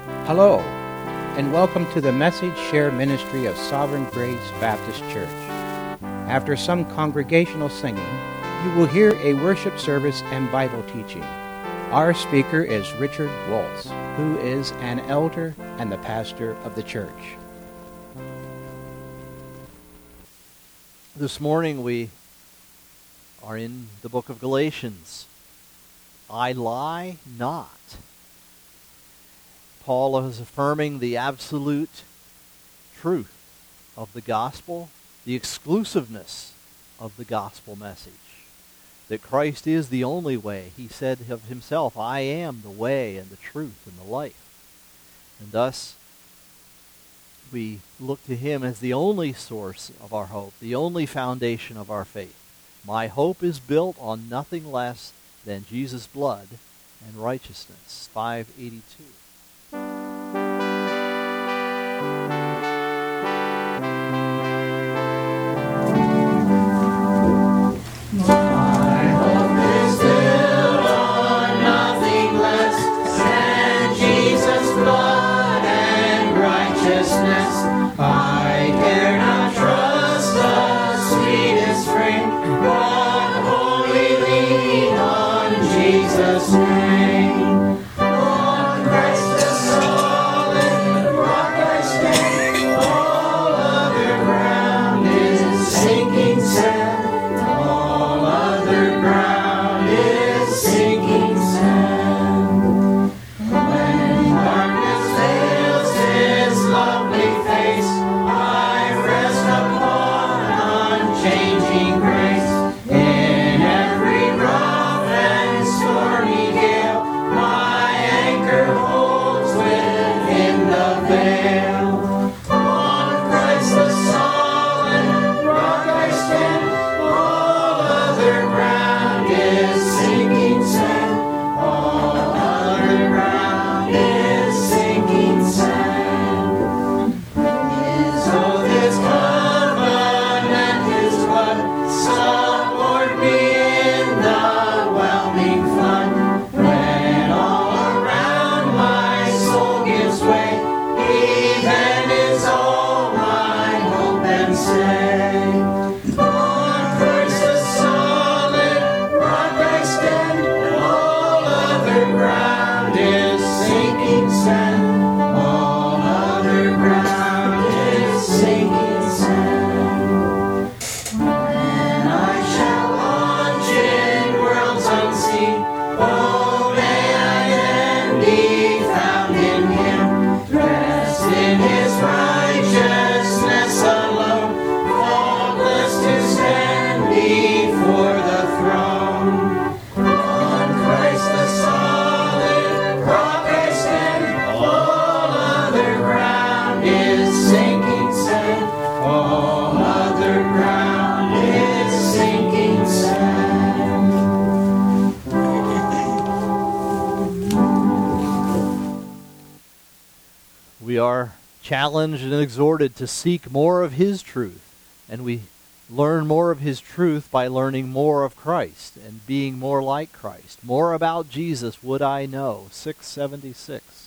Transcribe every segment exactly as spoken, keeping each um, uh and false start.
Hello, and welcome to the Message Share Ministry of Sovereign Grace Baptist Church. After some congregational singing, you will hear a worship service and Bible teaching. Our speaker is Richard Waltz, who is an elder and the pastor of the church. This morning we are in the book of Galatians. I lie not. Paul is affirming the absolute truth of the gospel, the exclusiveness of the gospel message. That Christ is the only way. He said of himself, I am the way and the truth and the life. And thus, we look to him as the only source of our hope, the only foundation of our faith. My hope is built on nothing less than Jesus' blood and righteousness. five eighty-two. We are challenged and exhorted to seek more of his truth, and we learn more of his truth by learning more of Christ and being more like Christ. More about Jesus would I know. six seventy-six.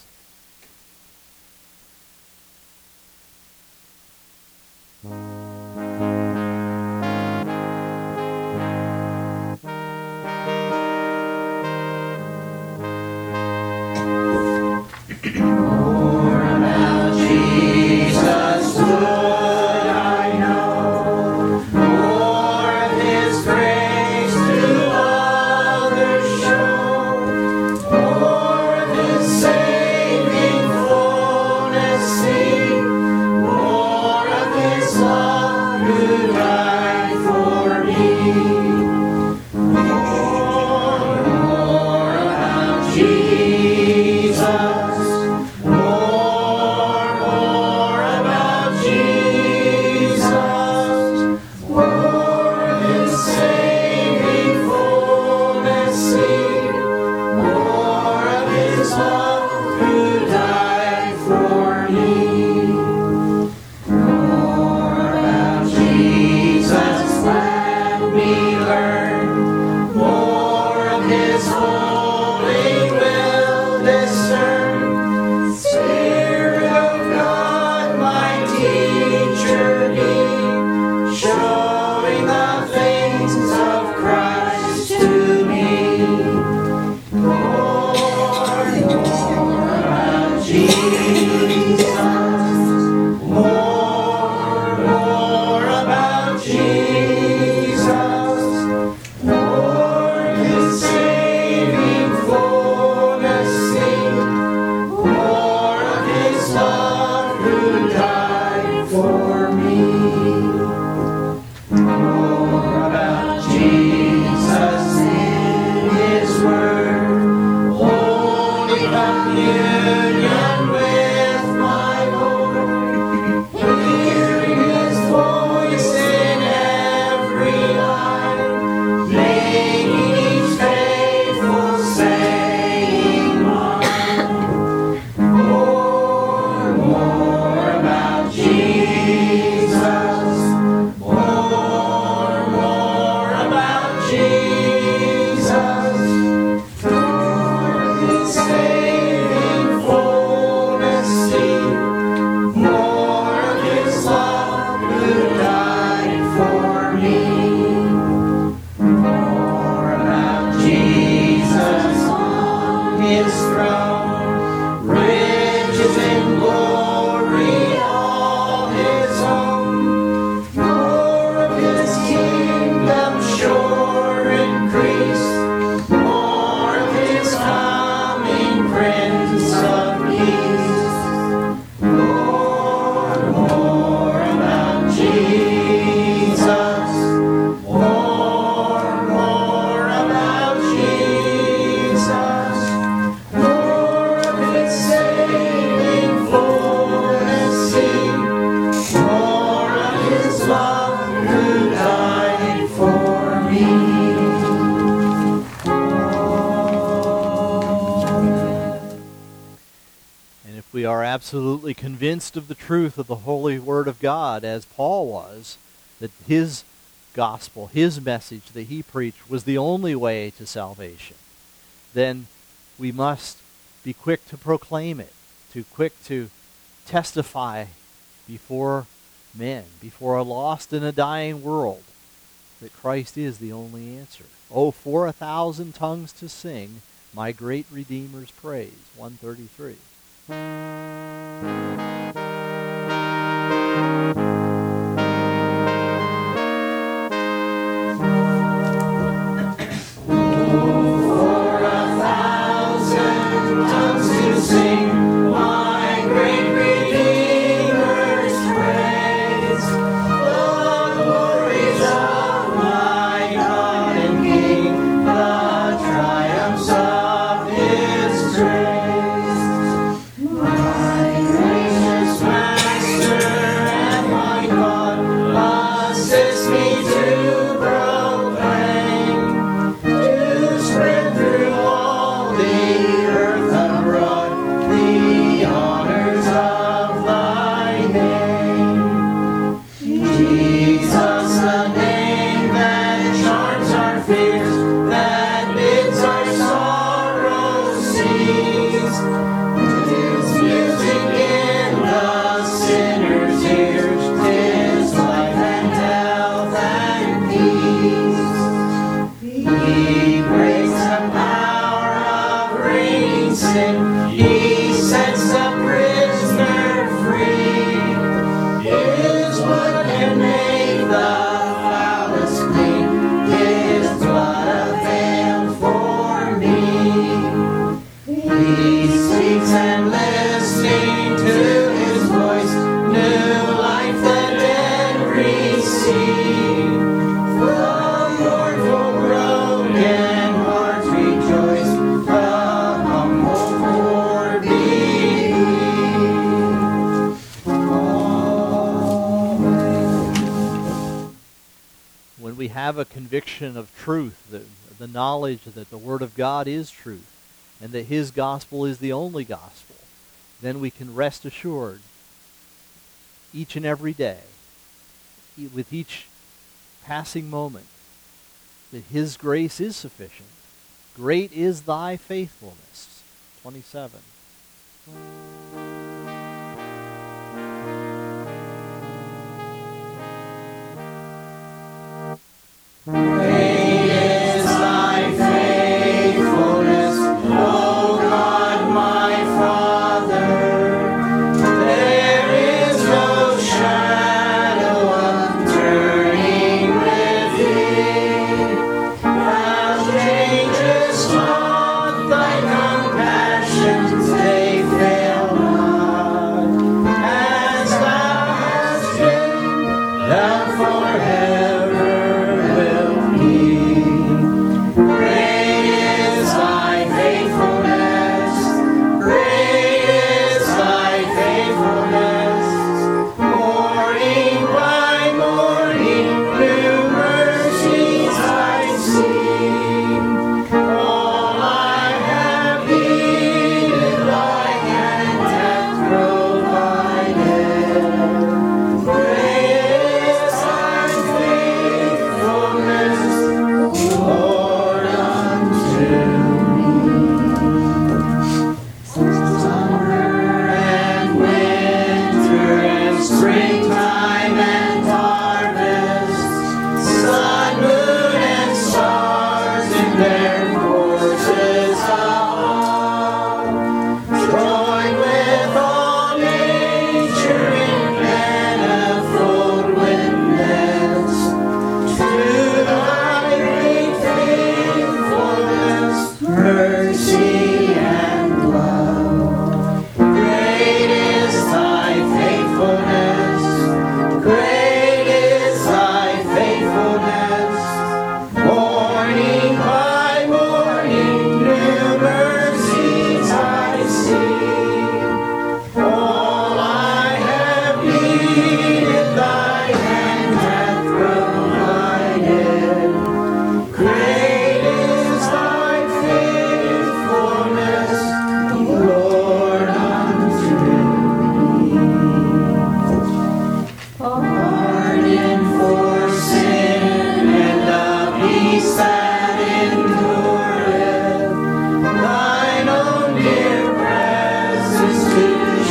And if we are absolutely convinced of the truth of the holy Word of God, as Paul was, that his gospel, his message that he preached was the only way to salvation, then we must be quick to proclaim it, to quick to testify before men, before a lost and a dying world, that Christ is the only answer. Oh, for a thousand tongues to sing my great Redeemer's praise. one thirty-three. Have a conviction of truth, the, the knowledge that the Word of God is truth, and that His gospel is the only gospel, then we can rest assured each and every day, with each passing moment, that His grace is sufficient. Great is thy faithfulness. twenty-seven. Great is thy faithfulness, O God my Father. There is no shadow of turning with thee. Thou changest not, thy compassions they fail not. As thou hast been, thou forever wilt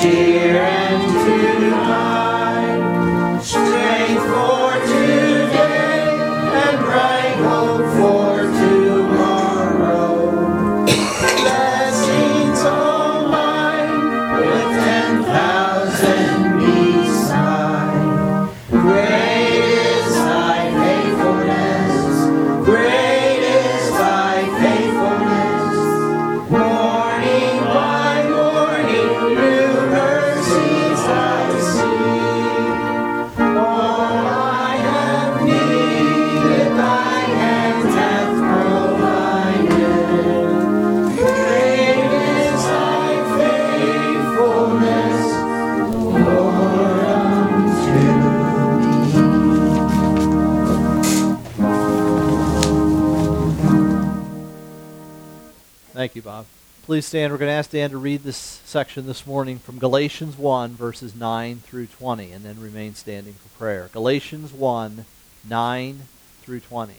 cheer and tonight, strength for today and bright hope for tomorrow. Blessings all mine with ten thousand beside. Great is thy faithfulness, great is thy faithfulness. Morning by morning, new mercies I see. All I have needed, thy hand hath provided. Great is thy faithfulness, Lord, unto Thank you, Bob. Please stand. We're going to ask Dan to read this section this morning from Galatians one, verses nine through twenty, and then remain standing for prayer. Galatians one, nine through twenty.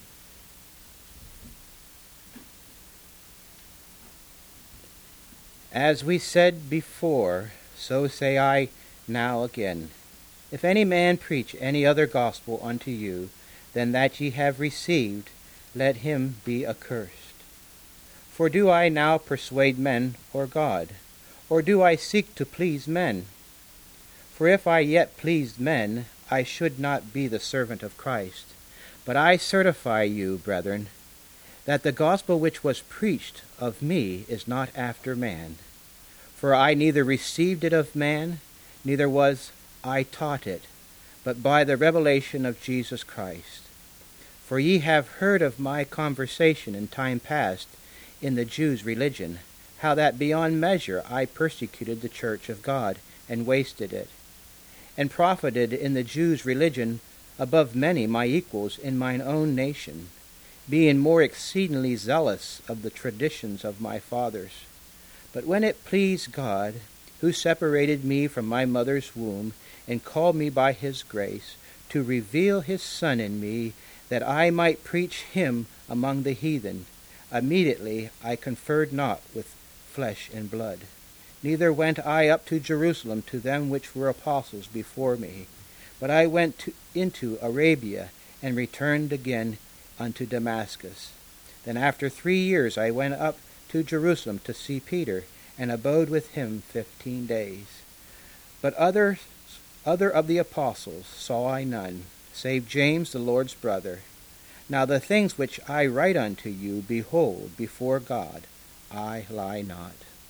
As we said before, so say I now again. If any man preach any other gospel unto you than that ye have received, let him be accursed. For do I now persuade men or God? Or do I seek to please men? For if I yet pleased men, I should not be the servant of Christ. But I certify you, brethren, that the gospel which was preached of me is not after man. For I neither received it of man, neither was I taught it, but by the revelation of Jesus Christ. For ye have heard of my conversation in time past in the Jews' religion, how that beyond measure I persecuted the church of God, and wasted it, and profited in the Jews' religion above many my equals in mine own nation, being more exceedingly zealous of the traditions of my fathers. But when it pleased God, who separated me from my mother's womb, and called me by his grace, to reveal his Son in me, that I might preach him among the heathen, immediately I conferred not with flesh and blood. Neither went I up to Jerusalem to them which were apostles before me, but I went to, into Arabia, and returned again unto Damascus. Then after three years I went up to Jerusalem to see Peter, and abode with him fifteen days. But others, other of the apostles saw I none, save James the Lord's brother. Now the things which I write unto you, behold, before God, I lie not.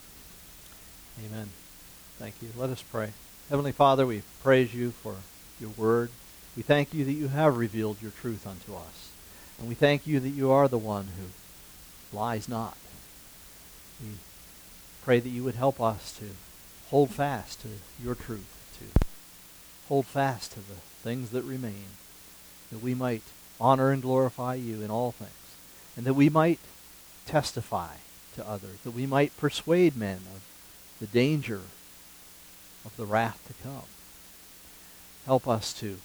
Amen. Thank you. Let us pray. Heavenly Father, we praise you for your word. We thank you that you have revealed your truth unto us. And we thank you that you are the one who lies not. We pray that you would help us to hold fast to your truth, to hold fast to the things that remain, that we might honor and glorify you in all things, and that we might testify to others, that we might persuade men of the danger of the wrath to come. Help us to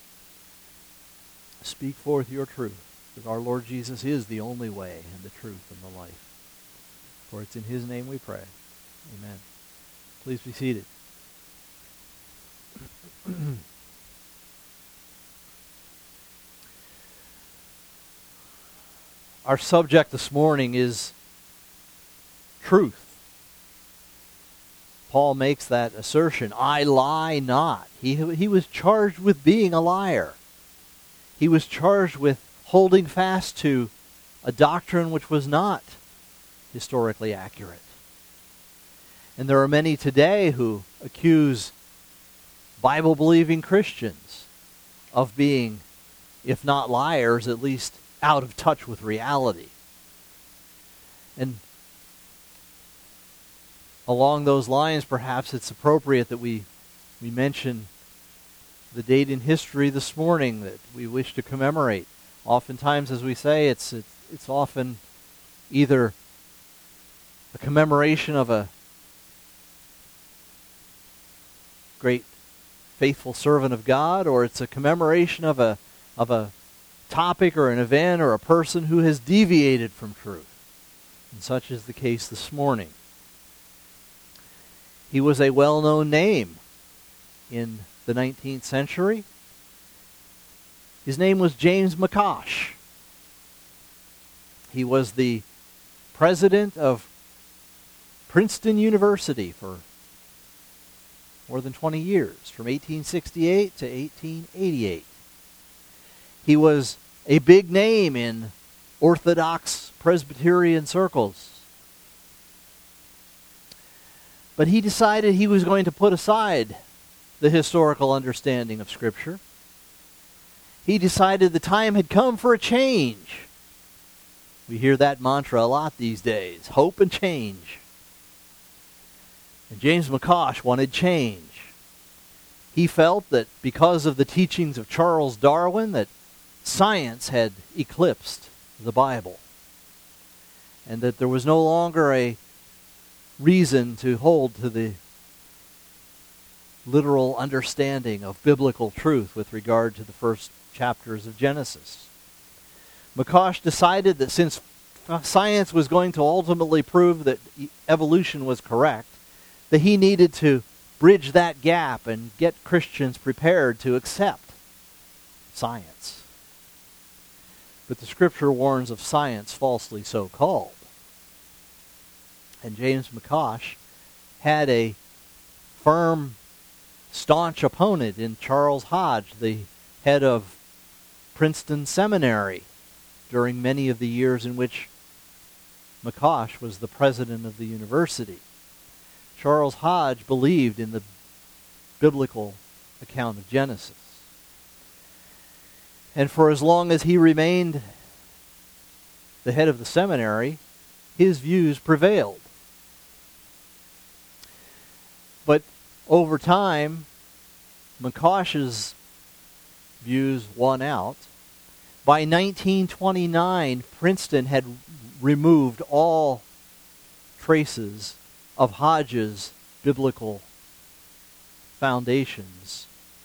speak forth your truth, that our Lord Jesus is the only way and the truth and the life. For it's in his name we pray. Amen. Please be seated. Our subject this morning is truth. Paul makes that assertion, I lie not. He, he was charged with being a liar. He was charged with holding fast to a doctrine which was not historically accurate. And there are many today who accuse Bible-believing Christians of being, if not liars, at least out of touch with reality. And along those lines, perhaps it's appropriate that we, we mention the date in history this morning that we wish to commemorate. Oftentimes, as we say, it's, it's, it's often either a commemoration of a great faithful servant of God, or it's a commemoration of a of a topic or an event or a person who has deviated from truth. And such is the case this morning. He was a well-known name in the nineteenth century. His name was James McCosh. He was the president of Princeton University for more than twenty years, from eighteen sixty-eight to eighteen eighty-eight. He was a big name in Orthodox Presbyterian circles. But he decided he was going to put aside the historical understanding of Scripture. He decided the time had come for a change. We hear that mantra a lot these days, hope and change. And James McCosh wanted change. He felt that because of the teachings of Charles Darwin, that science had eclipsed the Bible, and that there was no longer a reason to hold to the literal understanding of biblical truth with regard to the first chapters of Genesis. McCosh decided that since science was going to ultimately prove that evolution was correct, that he needed to bridge that gap and get Christians prepared to accept science. But the Scripture warns of science falsely so called. And James McCosh had a firm, staunch opponent in Charles Hodge, the head of Princeton Seminary, during many of the years in which McCosh was the president of the university. Charles Hodge believed in the biblical account of Genesis. And for as long as he remained the head of the seminary, his views prevailed. But over time, McCosh's views won out. By nineteen twenty-nine, Princeton had removed all traces of Hodge's biblical foundations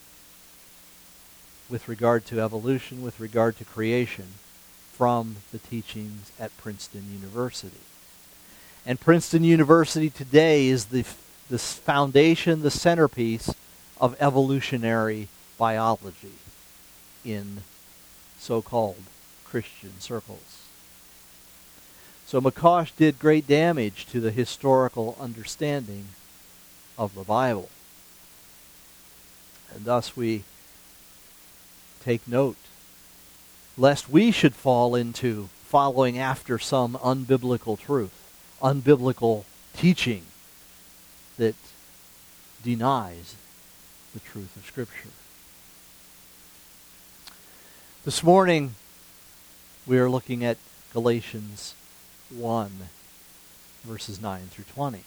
with regard to evolution, with regard to creation, from the teachings at Princeton University. And Princeton University today is the, the foundation, the centerpiece of evolutionary biology in so-called Christian circles. So McCosh did great damage to the historical understanding of the Bible. And thus we take note, lest we should fall into following after some unbiblical truth, unbiblical teaching that denies the truth of Scripture. This morning, we are looking at Galatians one, verses nine through twenty.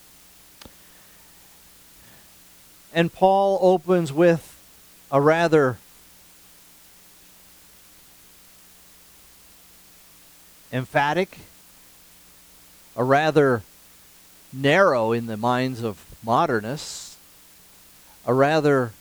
And Paul opens with a rather emphatic, a rather narrow in the minds of modernists, a rather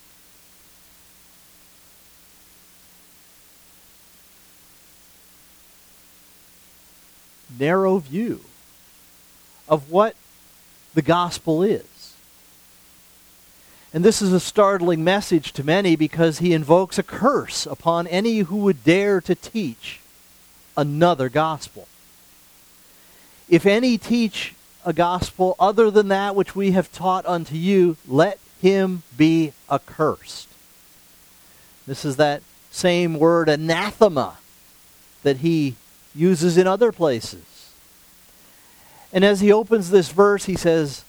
narrow view of what the gospel is. And this is a startling message to many because he invokes a curse upon any who would dare to teach another gospel. If any teach a gospel other than that which we have taught unto you, let him be accursed. This is that same word anathema that he uses in other places. And as he opens this verse, he says,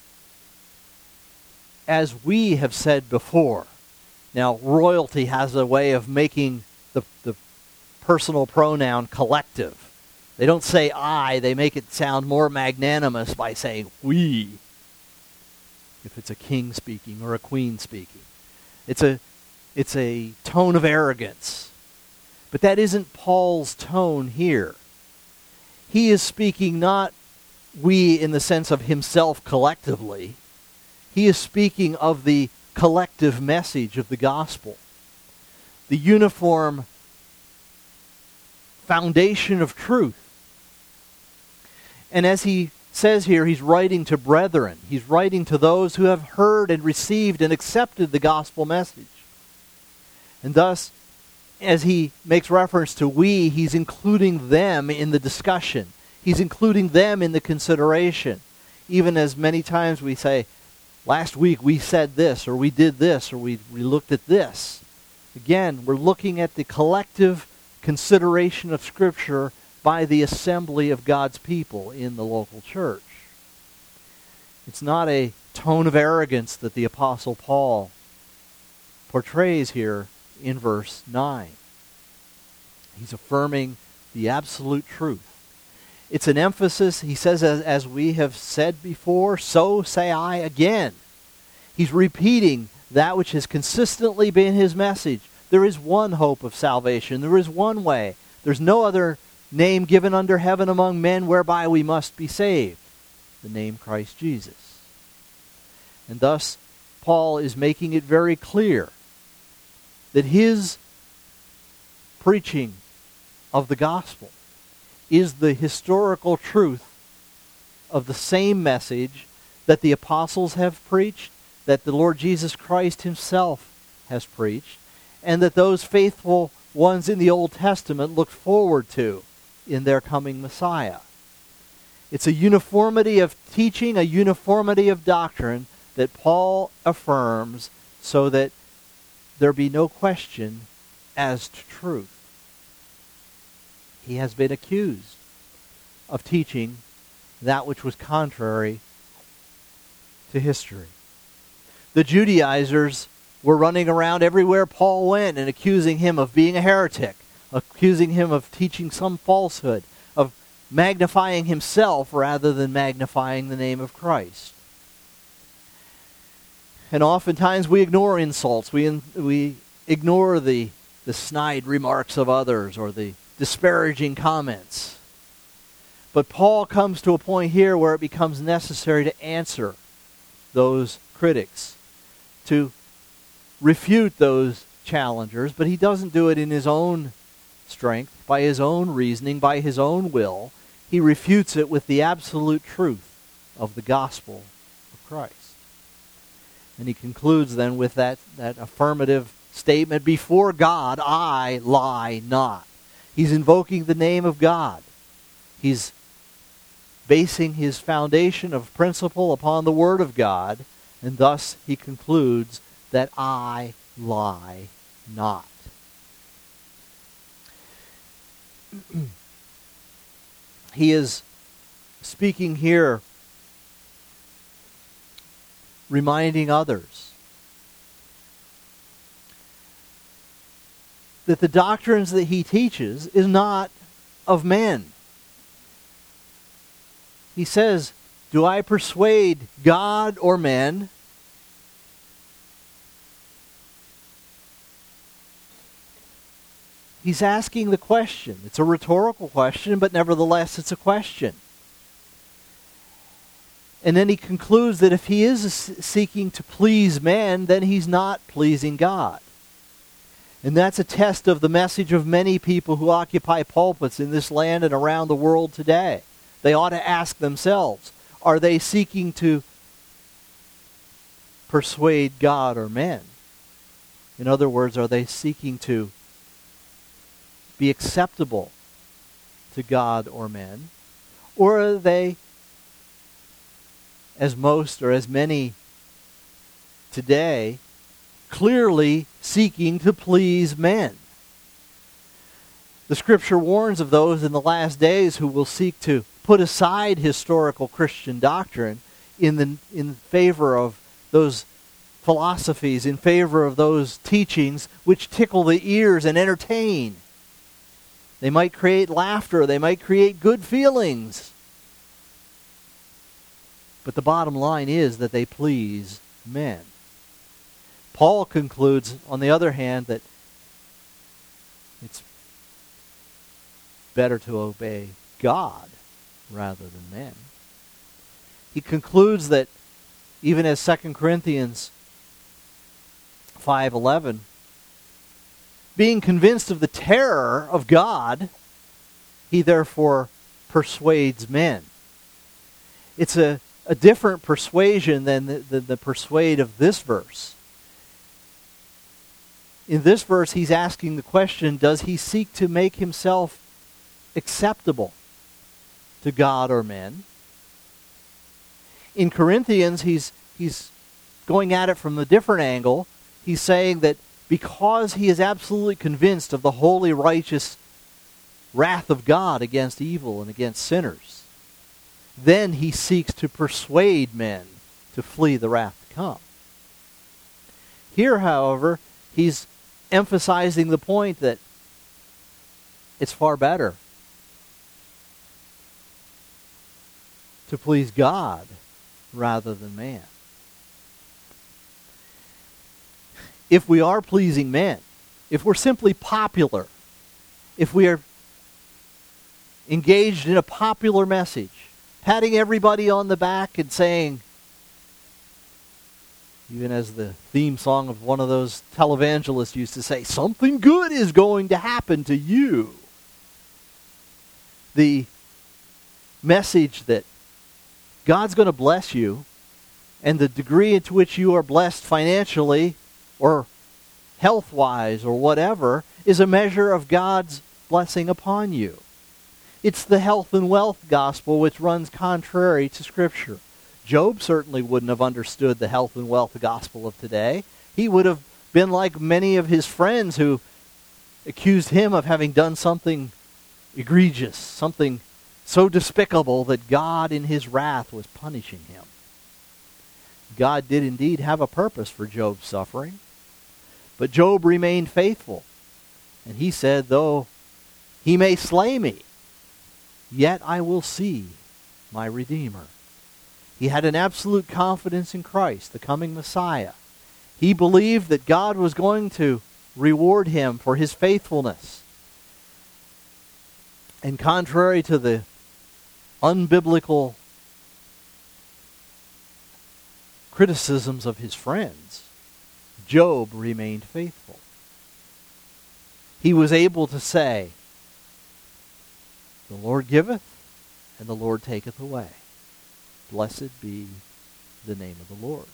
as we have said before. Now, royalty has a way of making the, the personal pronoun collective. They don't say I, they make it sound more magnanimous by saying we, if it's a king speaking or a queen speaking. It's a, it's a tone of arrogance. But that isn't Paul's tone here. He is speaking not we in the sense of himself collectively. He is speaking of the collective message of the gospel. The uniform foundation of truth. And as he says here he's writing to brethren. He's writing to those who have heard and received and accepted the gospel message. And thus, as he makes reference to we, he's including them in the discussion. He's including them in the consideration. Even as many times we say, last week we said this, or we did this, or we, we looked at this. Again, we're looking at the collective consideration of Scripture by the assembly of God's people in the local church. It's not a tone of arrogance that the Apostle Paul portrays here in verse nine. He's affirming the absolute truth. It's an emphasis, he says, as, as we have said before, so say I again. He's repeating that which has consistently been his message. There is one hope of salvation. There is one way. There's no other name given under heaven among men whereby we must be saved. The name Christ Jesus. And thus, Paul is making it very clear that his preaching of the gospel is the historical truth of the same message that the apostles have preached, that the Lord Jesus Christ himself has preached, and that those faithful ones in the Old Testament looked forward to in their coming Messiah. It's a uniformity of teaching, a uniformity of doctrine that Paul affirms so that there be no question as to truth. He has been accused of teaching that which was contrary to history. The Judaizers were running around everywhere Paul went and accusing him of being a heretic, accusing him of teaching some falsehood, of magnifying himself rather than magnifying the name of Christ. And oftentimes we ignore insults. We in, we ignore the, the snide remarks of others or the disparaging comments. But Paul comes to a point here where it becomes necessary to answer those critics, to refute those challengers, but he doesn't do it in his own strength, by his own reasoning, by his own will. He refutes it with the absolute truth of the gospel of Christ. And he concludes then with that, that affirmative statement, before God I lie not. He's invoking the name of God. He's basing his foundation of principle upon the Word of God, and thus he concludes that I lie not. He is speaking here, reminding others that the doctrines that he teaches is not of men. He says, do I persuade God or men? He's asking the question. It's a rhetorical question, but nevertheless it's a question. And then he concludes that if he is seeking to please men, then he's not pleasing God. And that's a test of the message of many people who occupy pulpits in this land and around the world today. They ought to ask themselves, are they seeking to persuade God or men? In other words, are they seeking to be acceptable to God or men? Or are they, as most or as many today, clearly seeking to please men? The Scripture warns of those in the last days who will seek to put aside historical Christian doctrine in the in favor of those philosophies, in favor of those teachings which tickle the ears and entertain. They might create laughter, they might create good feelings. But the bottom line is that they please men. Paul concludes, on the other hand, that it's better to obey God rather than men. He concludes that, even as Second Corinthians five eleven, being convinced of the terror of God, he therefore persuades men. it's a, a different persuasion than the, the, the persuade of this verse. In this verse, he's asking the question, does he seek to make himself acceptable to God or men? In Corinthians, he's he's going at it from a different angle. He's saying that because he is absolutely convinced of the holy, righteous wrath of God against evil and against sinners, then he seeks to persuade men to flee the wrath to come. Here, however, he's emphasizing the point that it's far better to please God rather than man. If we are pleasing men, if we're simply popular, if we are engaged in a popular message, patting everybody on the back and saying, even as the theme song of one of those televangelists used to say, something good is going to happen to you. The message that God's going to bless you, and the degree to which you are blessed financially or health-wise or whatever is a measure of God's blessing upon you. It's the health and wealth gospel which runs contrary to Scripture. Job certainly wouldn't have understood the health and wealth gospel of today. He would have been like many of his friends who accused him of having done something egregious, something so despicable that God in his wrath was punishing him. God did indeed have a purpose for Job's suffering, but Job remained faithful. And he said, though he may slay me, yet I will see my Redeemer. He had an absolute confidence in Christ, the coming Messiah. He believed that God was going to reward him for his faithfulness. And contrary to the unbiblical criticisms of his friends, Job remained faithful. He was able to say, the Lord giveth, and the Lord taketh away. Blessed be the name of the Lord.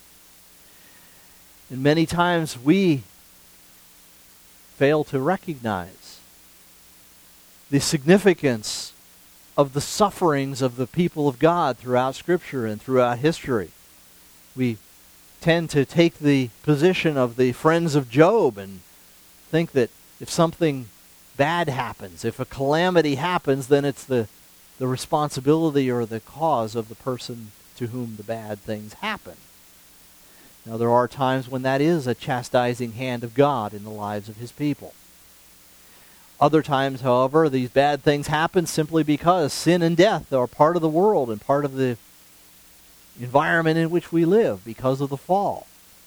And many times we fail to recognize the significance of the sufferings of the people of God throughout Scripture and throughout history. We tend to take the position of the friends of Job and think that if something bad happens, if a calamity happens, then it's the, the responsibility or the cause of the person to whom the bad things happen. Now, there are times when that is a chastising hand of God in the lives of his people. Other times, however, these bad things happen simply because sin and death are part of the world and part of the environment in which we live because of the fall.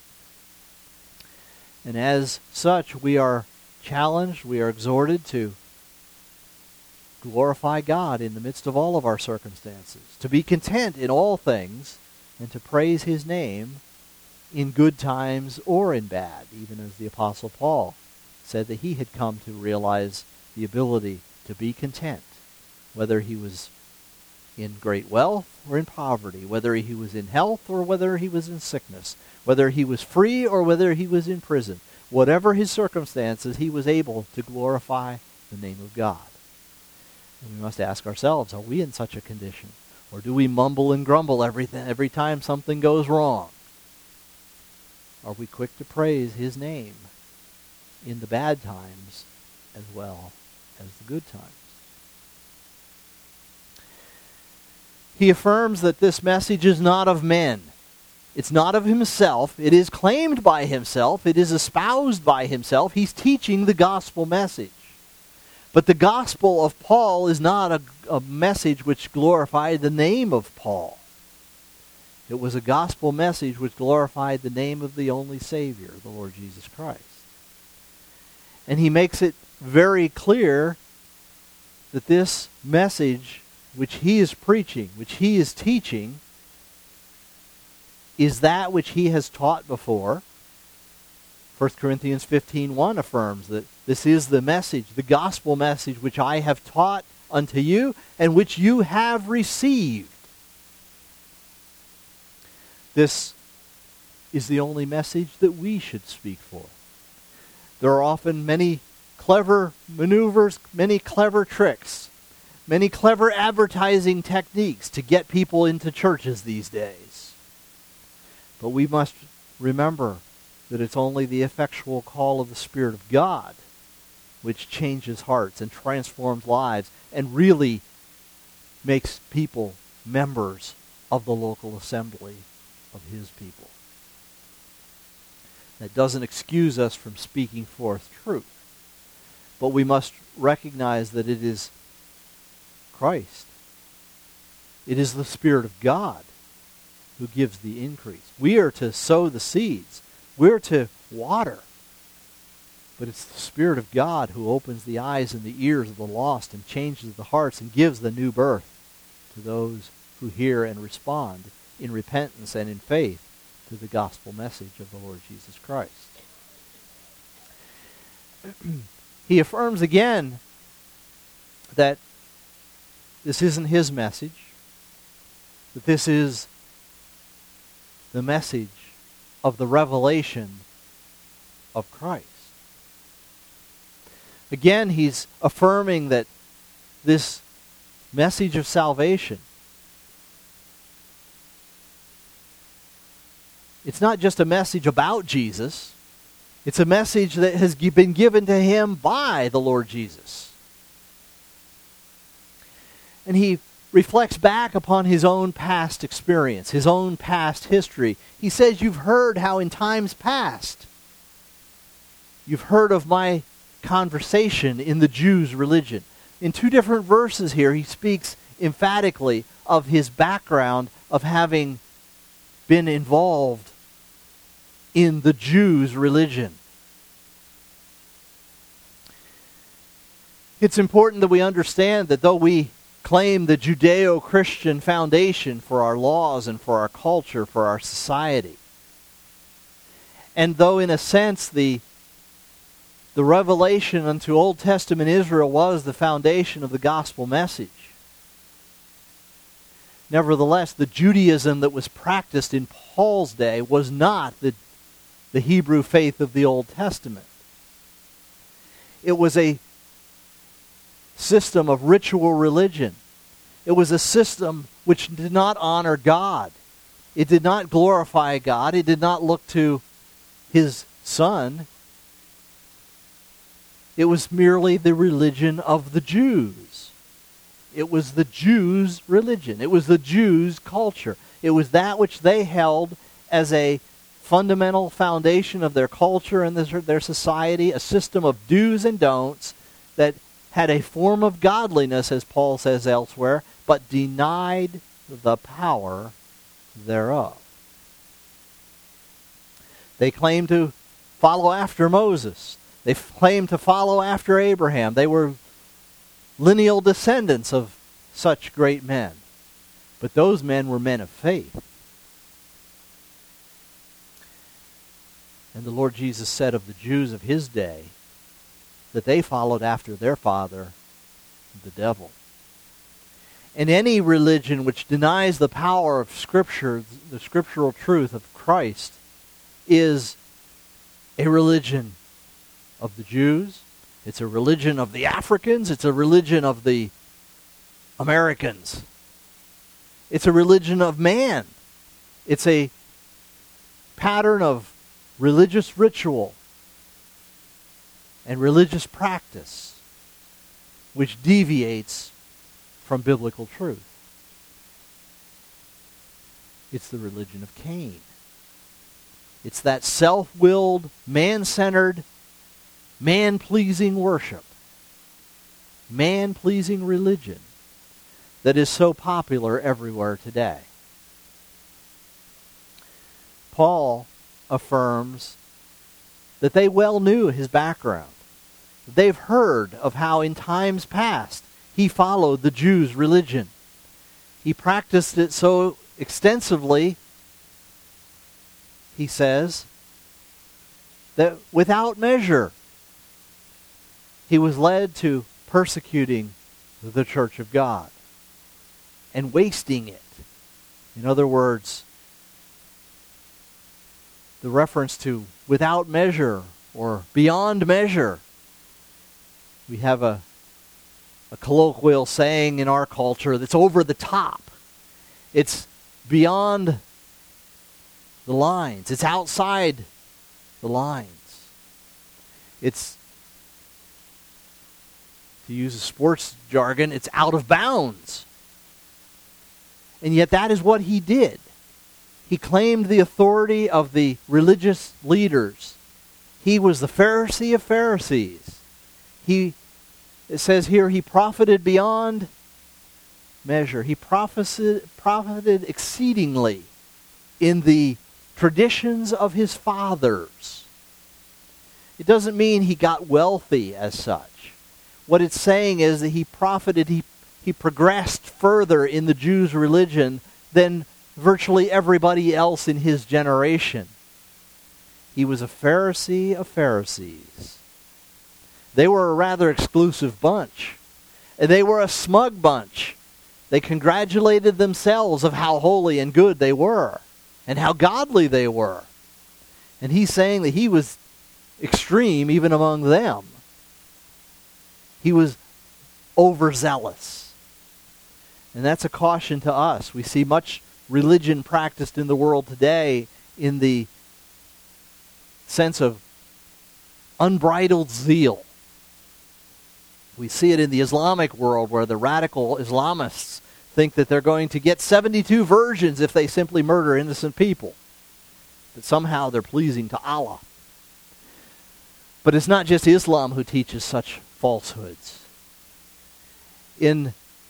And as such, we are challenged, we are exhorted to glorify God in the midst of all of our circumstances, to be content in all things, and to praise his name in good times or in bad, even as the Apostle Paul said that he had come to realize the ability to be content, whether he was in great wealth or in poverty, whether he was in health or whether he was in sickness, whether he was free or whether he was in prison. Whatever his circumstances, he was able to glorify the name of God. And we must ask ourselves, are we in such a condition? Or do we mumble and grumble every, th- every time something goes wrong? Are we quick to praise his name in the bad times as well as the good times? He affirms that this message is not of men. It's not of himself. It is claimed by himself. It is espoused by himself. He's teaching the gospel message. But the gospel of Paul is not a, a message which glorified the name of Paul. It was a gospel message which glorified the name of the only Savior, the Lord Jesus Christ. And he makes it very clear that this message which he is preaching, which he is teaching, is that which he has taught before. First Corinthians fifteen one affirms that this is the message, the gospel message which I have taught unto you and which you have received. this is the only message that we should speak for. There are often many clever maneuvers, many clever tricks, many clever advertising techniques to get people into churches these days. But we must remember that it's only the effectual call of the Spirit of God which changes hearts and transforms lives and really makes people members of the local assembly of His people. That doesn't excuse us from speaking forth truth, but we must recognize that it is Christ. It is the Spirit of God who gives the increase. We are to sow the seeds. We're to water. But it's the Spirit of God who opens the eyes and the ears of the lost and changes the hearts and gives the new birth to those who hear and respond in repentance and in faith to the gospel message of the Lord Jesus Christ. He affirms again that this isn't his message, that this is the message of the revelation of Christ. Again, he's affirming that this message of salvation, it's not just a message about Jesus. It's a message that has been given to him by the Lord Jesus. And he reflects back upon his own past experience, his own past history. He says, you've heard how in times past, you've heard of my conversation in the Jews' religion. In two different verses here, he speaks emphatically of his background of having been involved in the Jews' religion. It's important that we understand that though we claim the Judeo-Christian foundation for our laws and for our culture, for our society, and though in a sense the the revelation unto Old Testament Israel was the foundation of the gospel message, nevertheless, the Judaism that was practiced in Paul's day was not the, the Hebrew faith of the Old Testament. It was a system of ritual religion. It was a system which did not honor God. It did not glorify God. It did not look to His Son. It was merely the religion of the Jews. It was the Jews' religion. It was the Jews' culture. It was that which they held as a fundamental foundation of their culture and their, their society, a system of do's and don'ts that had a form of godliness, as Paul says elsewhere, but denied the power thereof. They claimed to follow after Moses. They claimed to follow after Abraham. They were lineal descendants of such great men. But those men were men of faith. And the Lord Jesus said of the Jews of his day that they followed after their father, the devil. And any religion which denies the power of Scripture, the scriptural truth of Christ, is a religion of the Jews. It's a religion of the Africans. It's a religion of the Americans. It's a religion of man. It's a pattern of religious ritual and religious practice which deviates from biblical truth. It's the religion of Cain. It's that self-willed, man-centered, man-pleasing worship, man-pleasing religion that is so popular everywhere today. Paul affirms that they well knew his background. They've heard of how in times past he followed the Jews' religion. He practiced it so extensively, he says, that without measure he was led to persecuting the church of God and wasting it. In other words, the reference to without measure or beyond measure. We have a, a colloquial saying in our culture that's over the top. It's beyond the lines. It's outside the lines. It's, to use a sports jargon, it's out of bounds. And yet that is what he did. He claimed the authority of the religious leaders. He was the Pharisee of Pharisees. He, it says here, he profited beyond measure. He profited, profited exceedingly in the traditions of his fathers. It doesn't mean he got wealthy as such. What it's saying is that he profited, he, he progressed further in the Jews' religion than virtually everybody else in his generation. He was a Pharisee of Pharisees. They were a rather exclusive bunch. And they were a smug bunch. They congratulated themselves of how holy and good they were, and how godly they were. And he's saying that he was extreme even among them. He was overzealous. And that's a caution to us. We see much religion practiced in the world today in the sense of unbridled zeal. We see it in the Islamic world where the radical Islamists think that they're going to get seventy-two virgins if they simply murder innocent people. That somehow they're pleasing to Allah. But it's not just Islam who teaches such falsehoods. In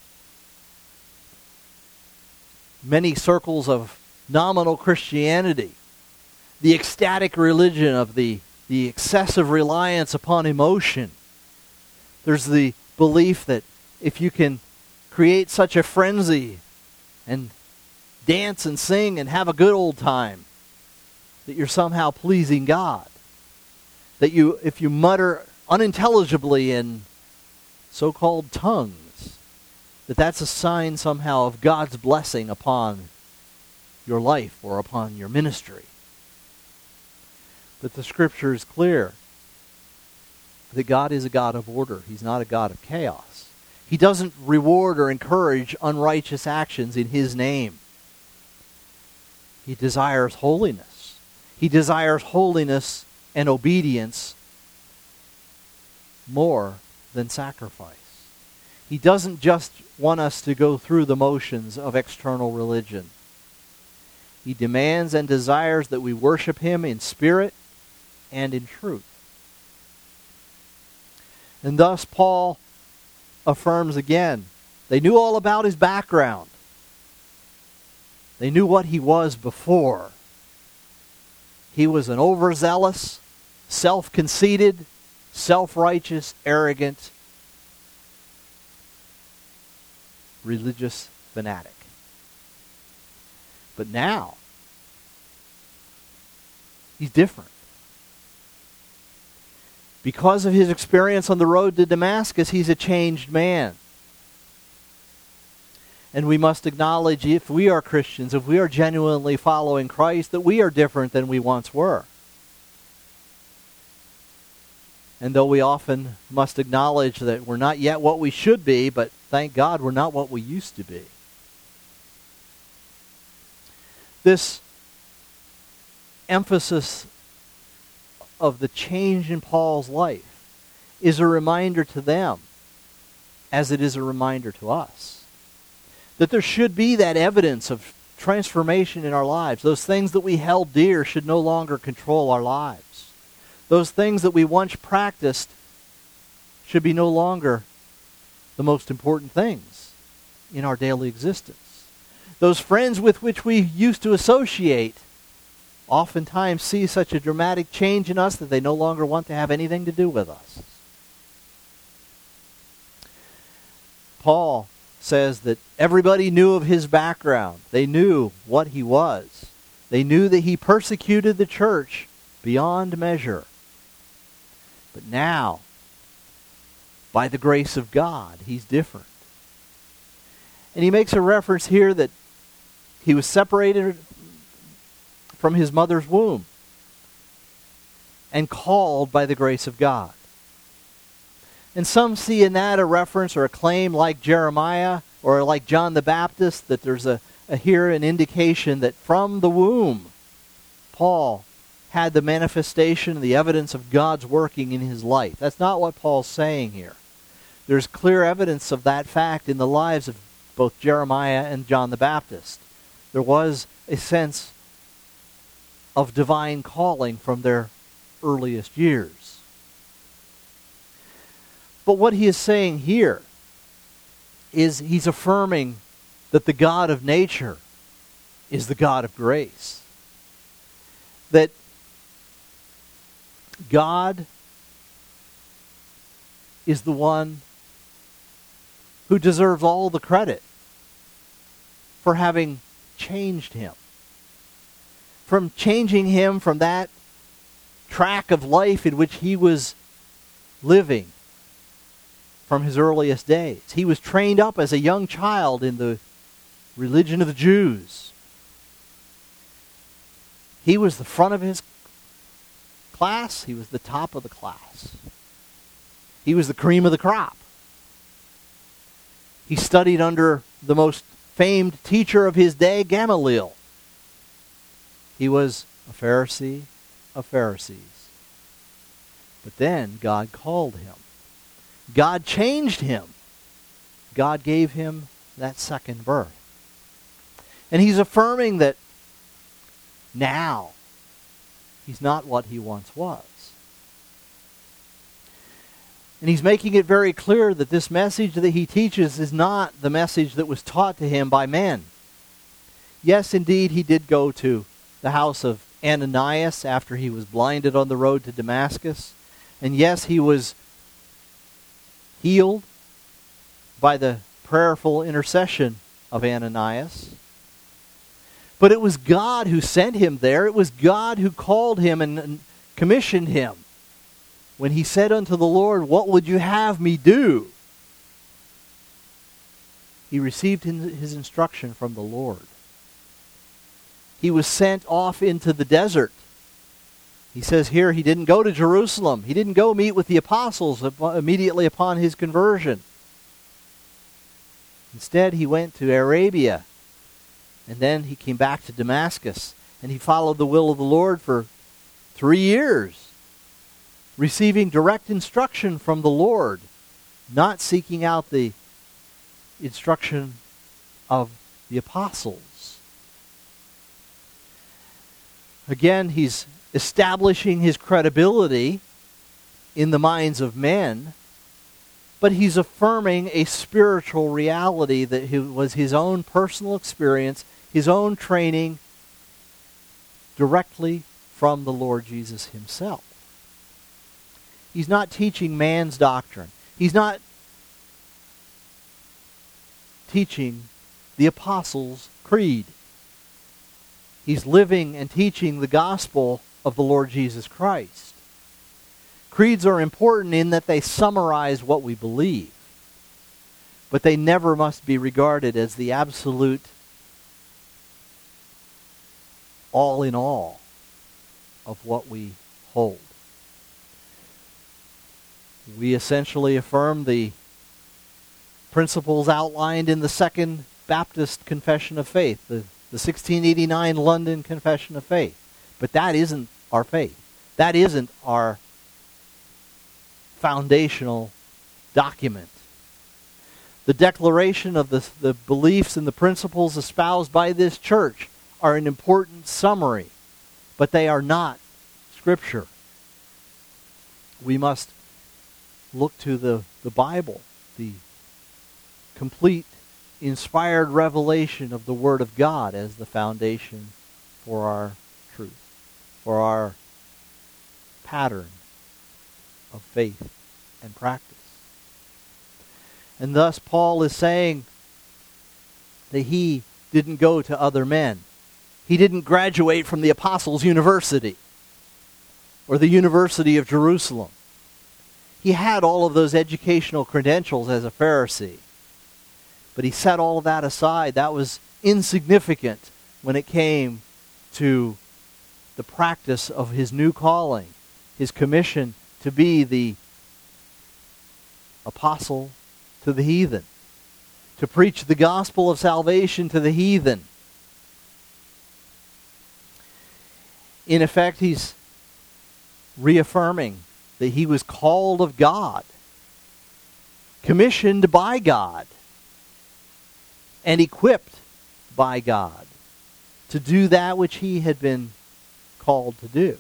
many circles of nominal Christianity, the ecstatic religion of the, the excessive reliance upon emotion, there's the belief that if you can create such a frenzy and dance and sing and have a good old time, that you're somehow pleasing God. That you, if you mutter unintelligibly in so-called tongues, that that's a sign somehow of God's blessing upon your life or upon your ministry. But the Scripture is clear that God is a God of order. He's not a God of chaos. He doesn't reward or encourage unrighteous actions in His name. He desires holiness. He desires holiness and obedience more than sacrifice. He doesn't just want us to go through the motions of external religion. He demands and desires that we worship Him in spirit and in truth. And thus Paul affirms again, they knew all about his background. They knew what he was before. He was an overzealous, self-conceited, self-righteous, arrogant, religious fanatic. But now, he's different. Because of his experience on the road to Damascus, he's a changed man. And we must acknowledge, if we are Christians, if we are genuinely following Christ, that we are different than we once were. And though we often must acknowledge that we're not yet what we should be, but thank God we're not what we used to be. This emphasis of the change in Paul's life is a reminder to them, as it is a reminder to us, that there should be that evidence of transformation in our lives. Those things that we held dear should no longer control our lives. Those things that we once practiced should be no longer the most important things in our daily existence. Those friends with which we used to associate oftentimes see such a dramatic change in us that they no longer want to have anything to do with us. Paul says that everybody knew of his background. They knew what he was. They knew that he persecuted the church beyond measure. But now, by the grace of God, he's different. And he makes a reference here that he was separated from his mother's womb. and called by the grace of God. And some see in that a reference or a claim like Jeremiah or like John the Baptist, that there's a, a here an indication that from the womb, Paul had the manifestation, the evidence of God's working in his life. That's not what Paul's saying here. There's clear evidence of that fact in the lives of both Jeremiah and John the Baptist. There was a sense of divine calling from their earliest years. But what he is saying here is he's affirming that the God of nature is the God of grace. That God is the one who deserves all the credit for having changed him. From changing him from that track of life in which he was living from his earliest days. He was trained up as a young child in the religion of the Jews. He was the front of his class. He was the top of the class. He was the cream of the crop. He studied under the most famed teacher of his day, Gamaliel. He was a Pharisee of Pharisees. But then God called him. God changed him. God gave him that second birth. And he's affirming that now he's not what he once was. And he's making it very clear that this message that he teaches is not the message that was taught to him by men. Yes, indeed, he did go to the house of Ananias after he was blinded on the road to Damascus. And yes, he was healed by the prayerful intercession of Ananias. But it was God who sent him there. It was God who called him and, and commissioned him. When he said unto the Lord, "What would you have me do?" He received his instruction from the Lord. He was sent off into the desert. He says here he didn't go to Jerusalem. He didn't go meet with the apostles immediately upon his conversion. Instead, he went to Arabia. And then he came back to Damascus. And he followed the will of the Lord for three years. Receiving direct instruction from the Lord. Not seeking out the instruction of the apostles. Again, he's establishing his credibility in the minds of men, but he's affirming a spiritual reality that was his own personal experience, his own training, directly from the Lord Jesus himself. He's not teaching man's doctrine. He's not teaching the Apostles' Creed. He's living and teaching the gospel of the Lord Jesus Christ. Creeds are important in that they summarize what we believe, but they never must be regarded as the absolute all in all of what we hold. We essentially affirm the principles outlined in the Second Baptist Confession of Faith, the, the sixteen eighty-nine London Confession of Faith. But that isn't our faith. That isn't our foundational document. The declaration of the, the beliefs and the principles espoused by this church are an important summary, but they are not Scripture. We must look to the, the Bible, the complete, inspired revelation of the Word of God as the foundation for our truth, for our pattern of faith and practice. And thus Paul is saying that he didn't go to other men. He didn't graduate from the Apostles' University or the University of Jerusalem. He had all of those educational credentials as a Pharisee. But he set all of that aside. That was insignificant when it came to the practice of his new calling his commission to be the apostle to the heathen, to preach the gospel of salvation to the heathen. In effect, he's reaffirming that he was called of God, commissioned by God, and equipped by God to do that which he had been called to do.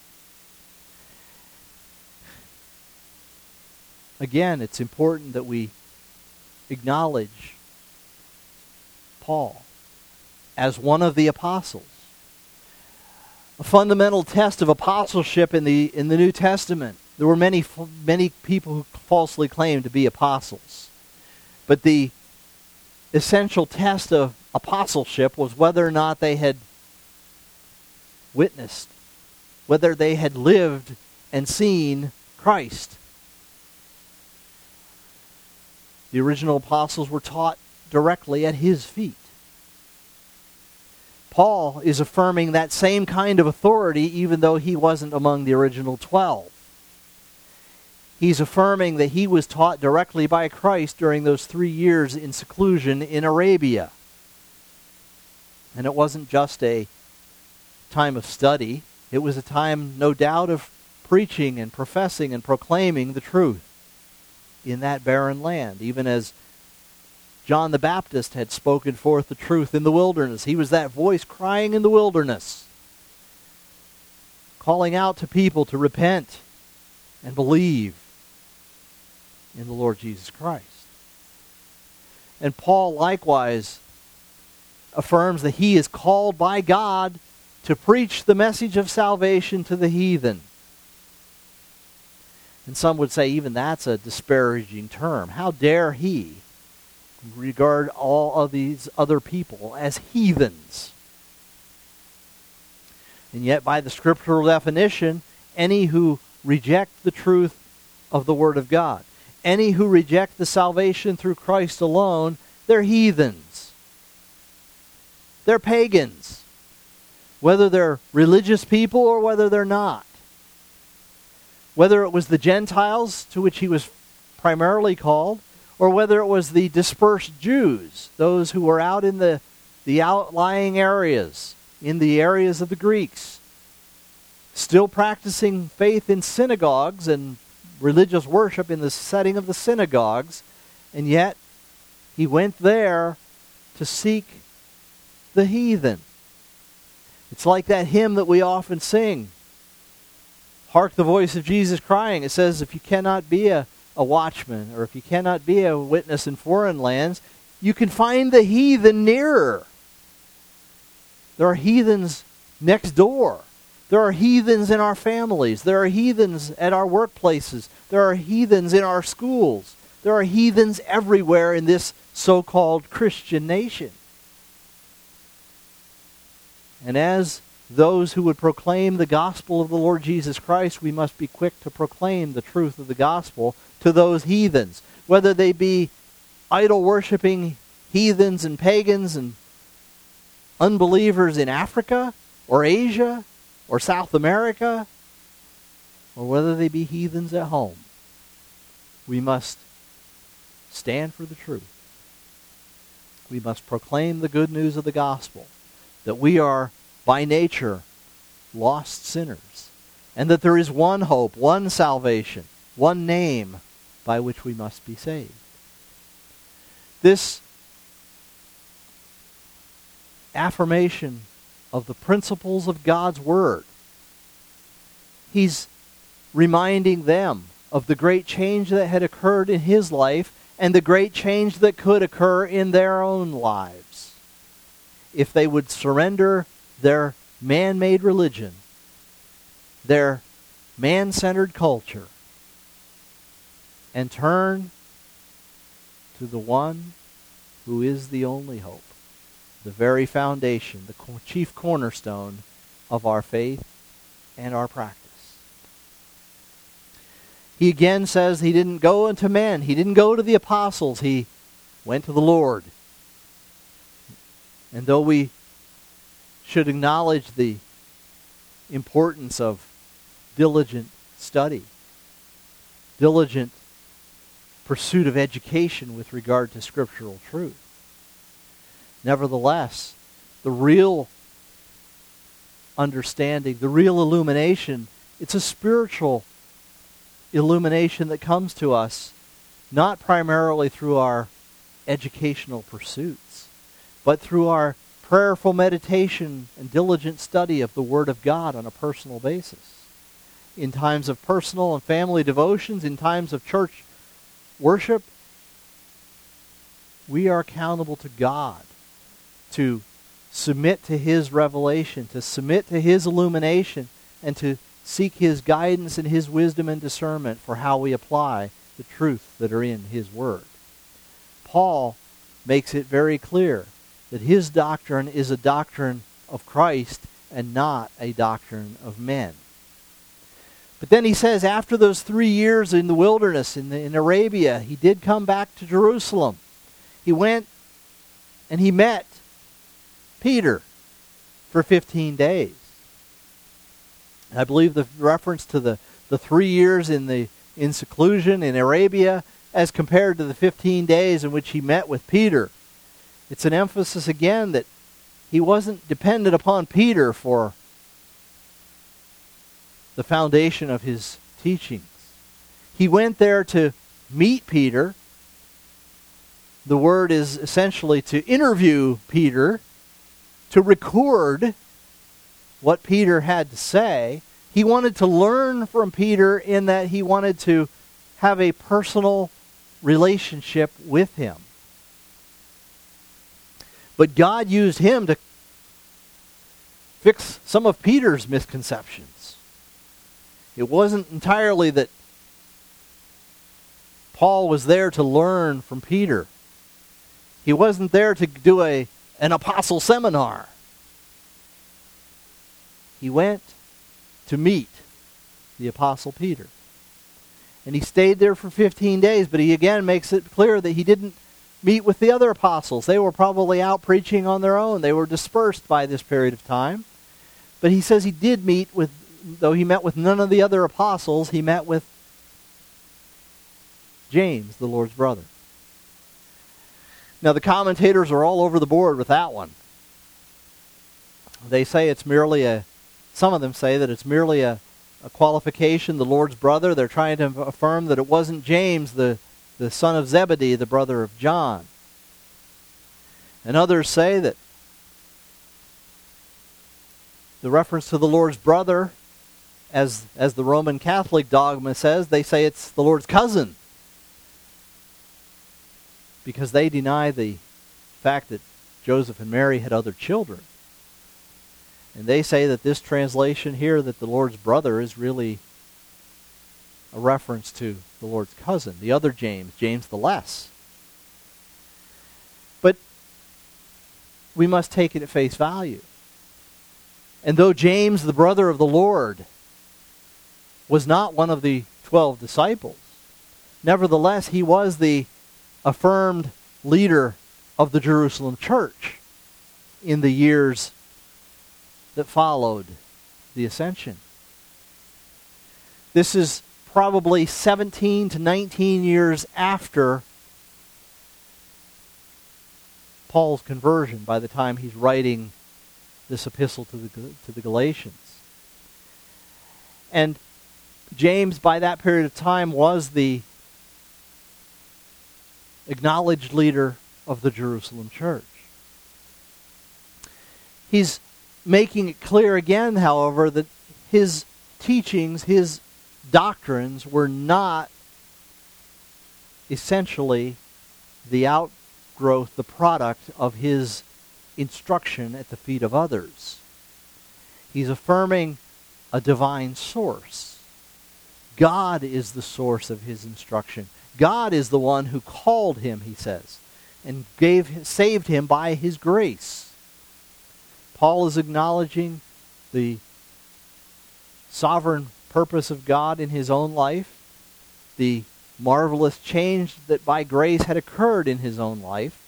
Again, it's important that we acknowledge Paul as one of the apostles. A fundamental test of apostleship in the in the New Testament. There were many many people who falsely claimed to be apostles. But the essential test of apostleship was whether or not they had witnessed, whether they had lived and seen Christ. The original apostles were taught directly at his feet. Paul is affirming that same kind of authority even though he wasn't among the original twelve. He's affirming that he was taught directly by Christ during those three years in seclusion in Arabia. And it wasn't just a time of study. It was a time, no doubt, of preaching and professing and proclaiming the truth in that barren land, even as John the Baptist had spoken forth the truth in the wilderness. He was that voice crying in the wilderness, calling out to people to repent and believe in the Lord Jesus Christ. And Paul likewise affirms that he is called by God to preach the message of salvation to the heathen. And some would say even that's a disparaging term. How dare he regard all of these other people as heathens? And yet by the scriptural definition, any who reject the truth of the Word of God, any who reject the salvation through Christ alone, they're heathens. They're pagans. Whether they're religious people or whether they're not. Whether it was the Gentiles to which he was primarily called, or whether it was the dispersed Jews, those who were out in the, the outlying areas, in the areas of the Greeks, still practicing faith in synagogues and religious worship in the setting of the synagogues, and yet he went there to seek the heathen. It's like that hymn that we often sing, "Hark the voice of Jesus crying." It says if you cannot be a, a watchman, or if you cannot be a witness in foreign lands, you can find the heathen nearer. There are heathens next door. There are heathens in our families. There are heathens at our workplaces. There are heathens in our schools. There are heathens everywhere in this so-called Christian nation. And as those who would proclaim the gospel of the Lord Jesus Christ, we must be quick to proclaim the truth of the gospel to those heathens, whether they be idol-worshiping heathens and pagans and unbelievers in Africa or Asia or South America, or whether they be heathens at home. We must stand for the truth. We must proclaim the good news of the gospel, that we are by nature lost sinners, and that there is one hope, one salvation, one name by which we must be saved. This affirmation of the principles of God's Word, he's reminding them of the great change that had occurred in his life and the great change that could occur in their own lives if they would surrender their man-made religion, their man-centered culture, and turn to the one who is the only hope, the very foundation, the chief cornerstone of our faith and our practice. He again says he didn't go unto men. He didn't go to the apostles. He went to the Lord. And though we should acknowledge the importance of diligent study, diligent pursuit of education with regard to scriptural truth. Nevertheless, the real understanding, the real illumination, it's a spiritual illumination that comes to us not primarily through our educational pursuits, but through our prayerful meditation and diligent study of the Word of God on a personal basis. In times of personal and family devotions, in times of church worship, we are accountable to God to submit to His revelation, to submit to His illumination, and to seek His guidance and His wisdom and discernment for how we apply the truths that are in His Word. Paul makes it very clear that his doctrine is a doctrine of Christ and not a doctrine of men. But then he says after those three years in the wilderness in, the, in Arabia, he did come back to Jerusalem. He went and he met Peter for fifteen days. I believe the reference to the, the three years in the in seclusion in Arabia as compared to the fifteen days in which he met with Peter, it's an emphasis again that he wasn't dependent upon Peter for the foundation of his teachings. He went there to meet Peter. The word is essentially to interview Peter, to record what Peter had to say. He wanted to learn from Peter in that he wanted to have a personal relationship with him. But God used him to fix some of Peter's misconceptions. It wasn't entirely that Paul was there to learn from Peter. He wasn't there to do a, an apostle seminar. He went to meet the apostle Peter. And he stayed there for fifteen days, but he again makes it clear that he didn't meet with the other apostles. They were probably out preaching on their own. They were dispersed by this period of time. But he says he did meet with, though he met with none of the other apostles, he met with James, the Lord's brother. Now the commentators are all over the board with that one. They say it's merely a, some of them say that it's merely a, a qualification, the Lord's brother. They're trying to affirm that it wasn't James, the, the son of Zebedee, the brother of John. And others say that the reference to the Lord's brother, as, as the Roman Catholic dogma says, they say it's the Lord's cousin, because they deny the fact that Joseph and Mary had other children. And they say that this translation here, that the Lord's brother, is really a reference to the Lord's cousin, the other James, James the Less. But we must take it at face value. And though James, the brother of the Lord, was not one of the twelve disciples, nevertheless he was the affirmed leader of the Jerusalem church in the years that followed the ascension. This is probably seventeen to nineteen years after Paul's conversion by the time he's writing this epistle to the to the Galatians. And James, by that period of time, was the acknowledged leader of the Jerusalem church. He's making it clear again, however, that his teachings, his doctrines were not essentially the outgrowth, the product of his instruction at the feet of others. He's affirming a divine source. God is the source of his instruction. God is the one who called him, he says, and gave saved him by his grace. Paul is acknowledging the sovereign purpose of God in his own life, the marvelous change that by grace had occurred in his own life.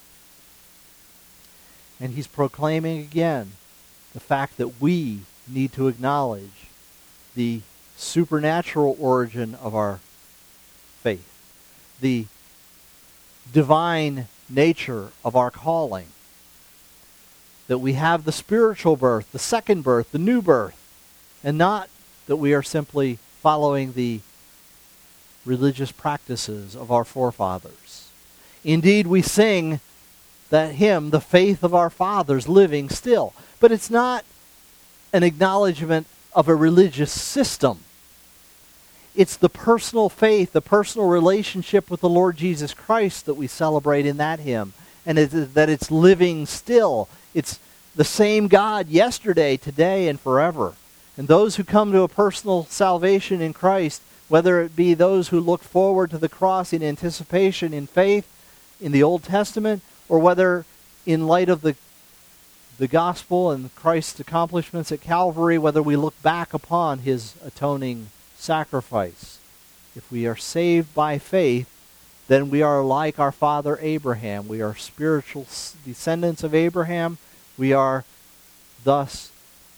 And he's proclaiming again the fact that we need to acknowledge the supernatural origin of our faith, the divine nature of our calling, that we have the spiritual birth, the second birth, the new birth, and not that we are simply following the religious practices of our forefathers. Indeed, we sing that hymn, the faith of our fathers living still. But it's not an acknowledgement of a religious system. It's the personal faith, the personal relationship with the Lord Jesus Christ that we celebrate in that hymn. And it is that it's living still. It's the same God yesterday, today, and forever. And those who come to a personal salvation in Christ, whether it be those who look forward to the cross in anticipation, in faith, in the Old Testament, or whether in light of the, the gospel and Christ's accomplishments at Calvary, whether we look back upon his atoning sacrifice. If we are saved by faith, then we are like our father Abraham. We are spiritual descendants of Abraham. We are thus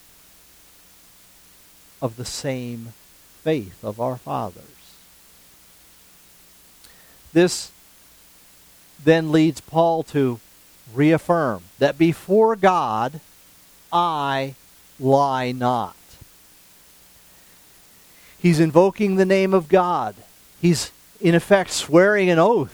of the same faith of our fathers. This then leads Paul to reaffirm that before God, I lie not. He's invoking the name of God. He's, in effect, swearing an oath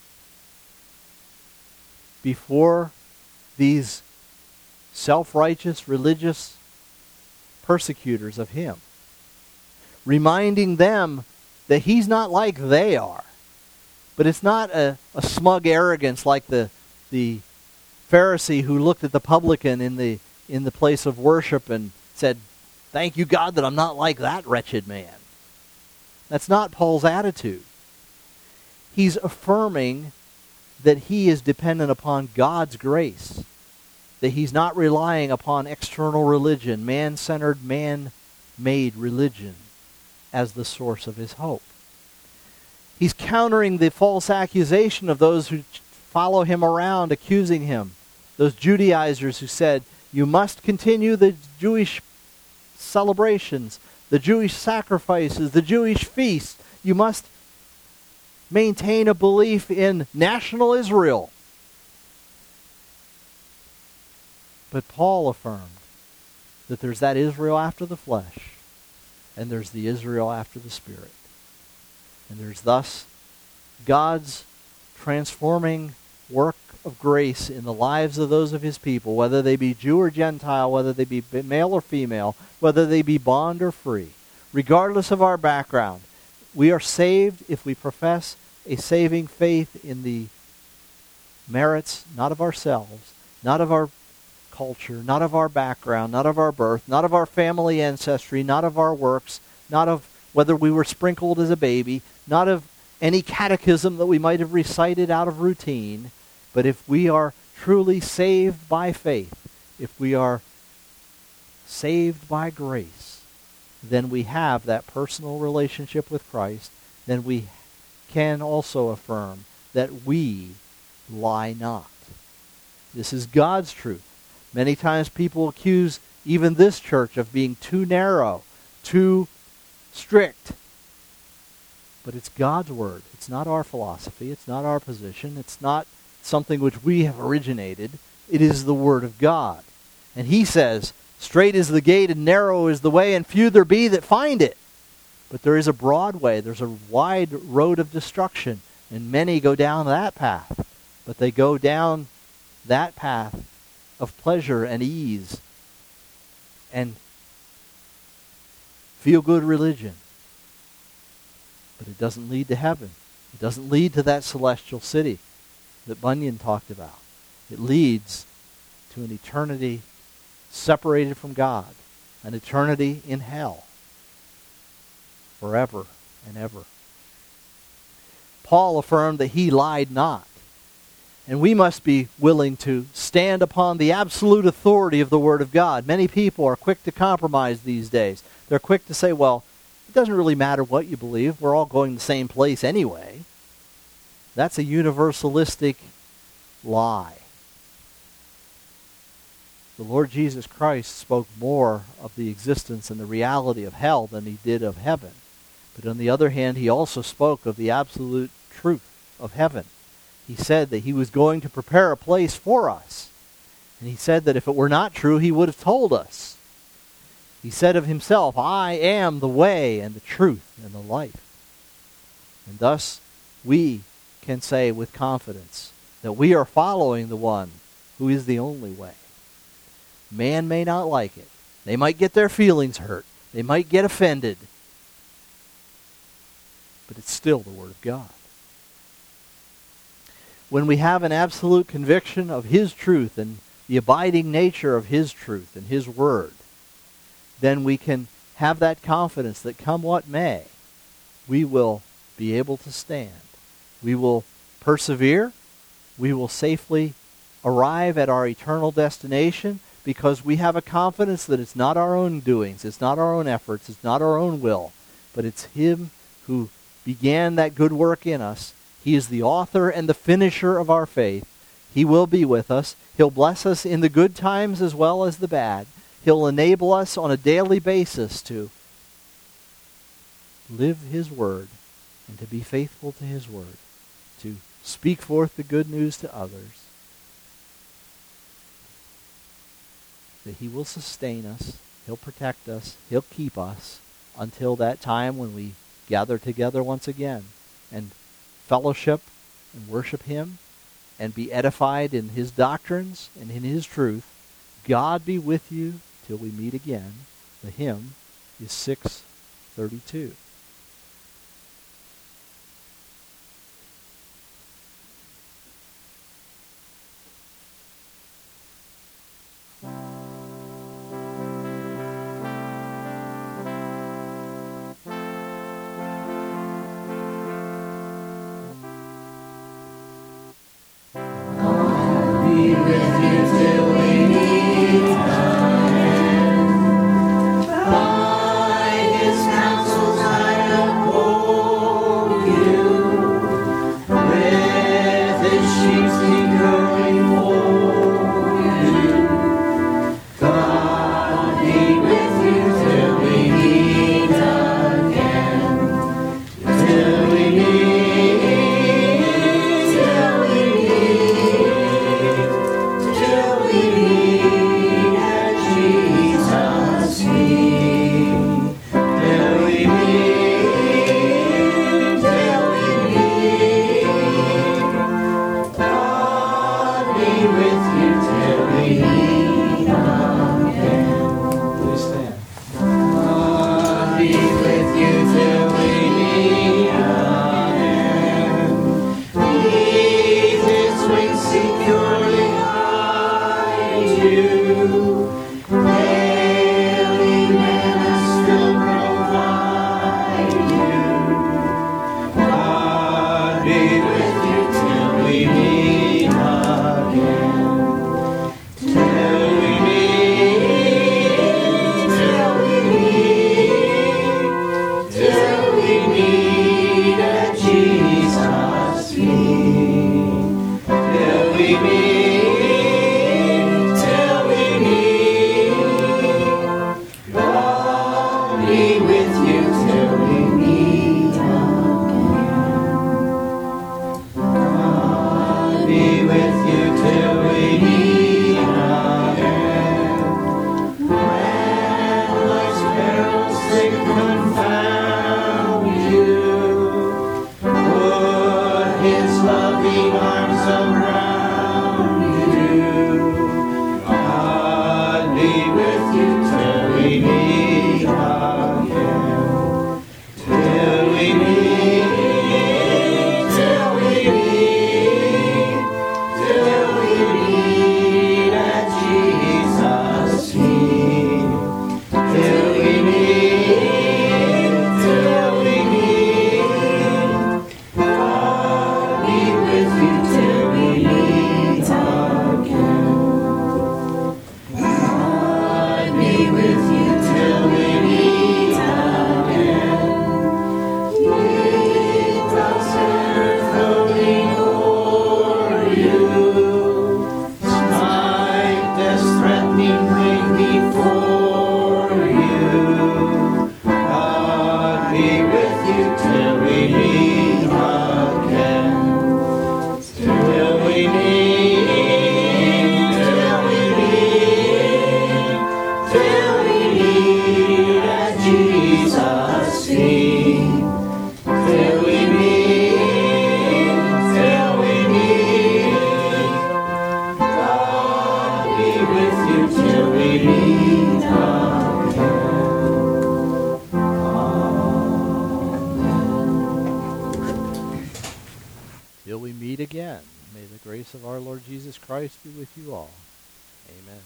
before these self-righteous religious persecutors of him, reminding them that he's not like they are. But it's not a, a smug arrogance like the the Pharisee who looked at the publican in the in the place of worship and said, "Thank you, God, that I'm not like that wretched man." That's not Paul's attitude. He's affirming that he is dependent upon God's grace, that he's not relying upon external religion, man-centered, man-made religion as the source of his hope. He's countering the false accusation of those who follow him around, accusing him. Those Judaizers who said, you must continue the Jewish celebrations, the Jewish sacrifices, the Jewish feasts. You must maintain a belief in national Israel. But Paul affirmed that there's that Israel after the flesh, and there's the Israel after the Spirit. And there's thus God's transforming work of grace in the lives of those of his people, whether they be Jew or Gentile, whether they be male or female, whether they be bond or free. Regardless of our background, we are saved if we profess a saving faith in the merits, not of ourselves, not of our culture, not of our background, not of our birth, not of our family ancestry, not of our works, not of whether we were sprinkled as a baby, not of any catechism that we might have recited out of routine, but if we are truly saved by faith, if we are saved by grace, then we have that personal relationship with Christ, then we can also affirm that we lie not. This is God's truth. Many times people accuse even this church of being too narrow, too strict. But it's God's word. It's not our philosophy. It's not our position. It's not something which we have originated. It is the word of God. And he says, straight is the gate and narrow is the way, and few there be that find it. But there is a broad way. There's a wide road of destruction, and many go down that path. But they go down that path of pleasure and ease and feel-good religion. But it doesn't lead to heaven. It doesn't lead to that celestial city that Bunyan talked about. It leads to an eternity separated from God, an eternity in hell, forever and ever. Paul affirmed that he lied not. And we must be willing to stand upon the absolute authority of the Word of God. Many people are quick to compromise these days. They're quick to say, well, it doesn't really matter what you believe. We're all going the same place anyway. That's a universalistic lie. The Lord Jesus Christ spoke more of the existence and the reality of hell than he did of heaven. But on the other hand, he also spoke of the absolute truth of heaven. He said that he was going to prepare a place for us. And he said that if it were not true, he would have told us. He said of himself, I am the way and the truth and the life. And thus, we can say with confidence that we are following the one who is the only way. Man may not like it. They might get their feelings hurt. They might get offended. But it's still the Word of God. When we have an absolute conviction of His truth and the abiding nature of His truth and His Word, then we can have that confidence that come what may, we will be able to stand. We will persevere. We will safely arrive at our eternal destination because we have a confidence that it's not our own doings, it's not our own efforts, it's not our own will, but it's Him who began that good work in us. He is the author and the finisher of our faith. He will be with us. He'll bless us in the good times as well as the bad. He'll enable us on a daily basis to live His Word and to be faithful to His Word, to speak forth the good news to others, that He will sustain us, He'll protect us, He'll keep us until that time when we gather together once again and fellowship and worship Him and be edified in His doctrines and in His truth. God be with you till we meet again. The hymn is six thirty-two. His loving arms around till we meet again. Till we meet, till we meet, till we meet at Jesus' feet. Till we meet, till we meet. God be with you till we meet again. Till we meet again, may the grace of our Lord Jesus Christ be with you all. Amen.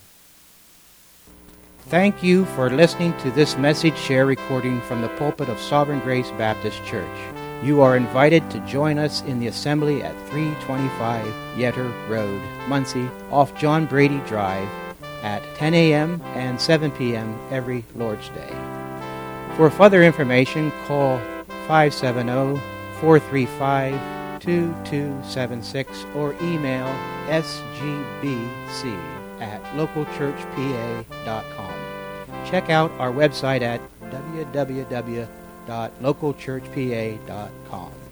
Thank you for listening to this message share recording from the pulpit of Sovereign Grace Baptist Church. You are invited to join us in the assembly at three twenty-five Yetter Road, Muncie, off John Brady Drive at ten a.m. and seven p.m. every Lord's Day. For further information, call five seven zero, four three five, two two seven six or email s g b c at local church p a dot com. Check out our website at w w w dot local church p a dot com.